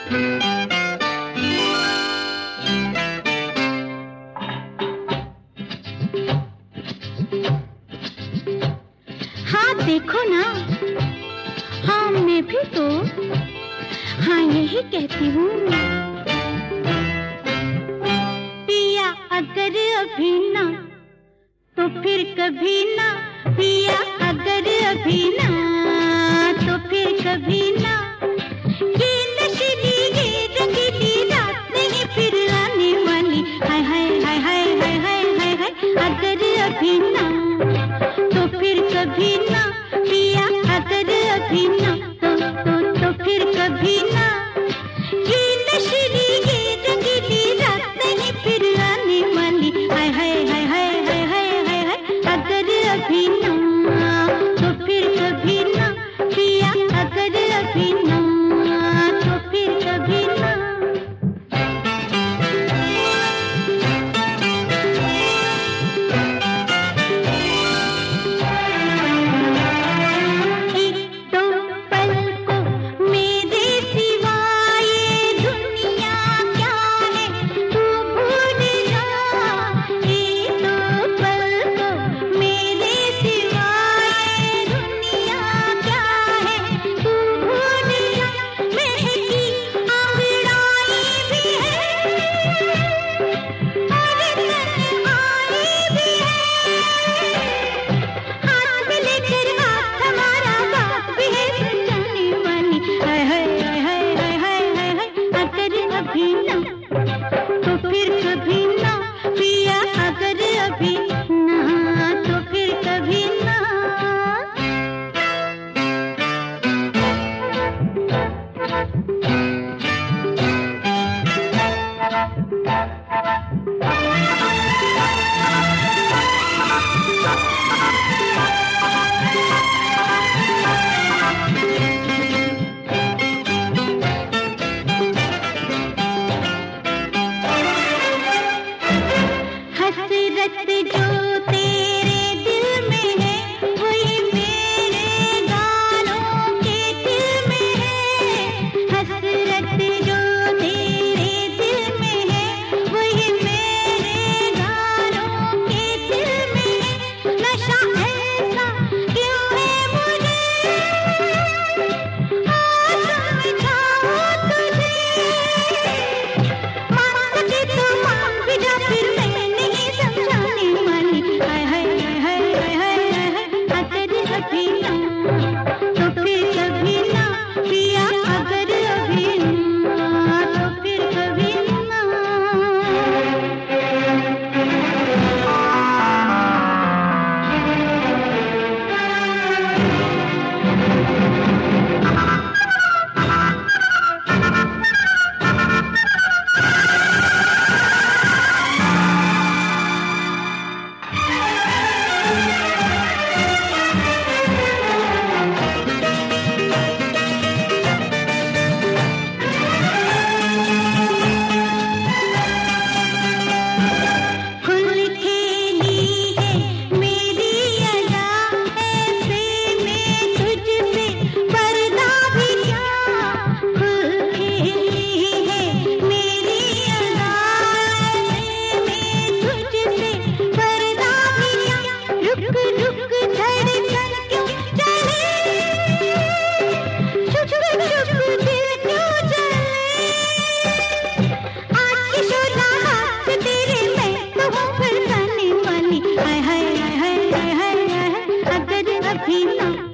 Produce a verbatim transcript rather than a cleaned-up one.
हाँ देखो ना, हाँ मैं भी तो हाँ यही कहती हूँ। पिया अगर अभी ना तो फिर कभी ना, पिया अगर अभी ना तो फिर कभी ना। ये नशीली ये रंगीली रात नहीं फिर आने वाली। हाय हाय हाय हाय हाय हाय हाय हाय, अगर अभी ना तो फिर कभी ना, पिया अगर अभी ना तो तो तो फिर कभी ना। ये नशीली ये रंगीली रात नहीं फिर आने वाली। हाय हाय हाय हाय हाय हाय हाय हाय, अगर अभी ना तो फिर कभी ना, पिया अगर अभी ना तो फिर कभी ना। तो फिर कभी ना, पिया अगर अभी ना तो फिर कभी ना। हसरत जो तेरे दिल में है वही मेरे गानों के दिल में है। हसरत जो तेरे दिल में है वही मेरे गानों के दिल में है। नशा ऐसा क्यों है मुझे आज समझाऊं तुझे। मान के तो मान भी जा फिर मैं समझाने वाली। हाय हाय हाय हाय हाय हाय, अगर अभी ना तो फिर कभी ना, पिया अगर अभी ना तो फिर कभी ना। हाय हाय हाय हाय हाय हाय, अगर अभी ना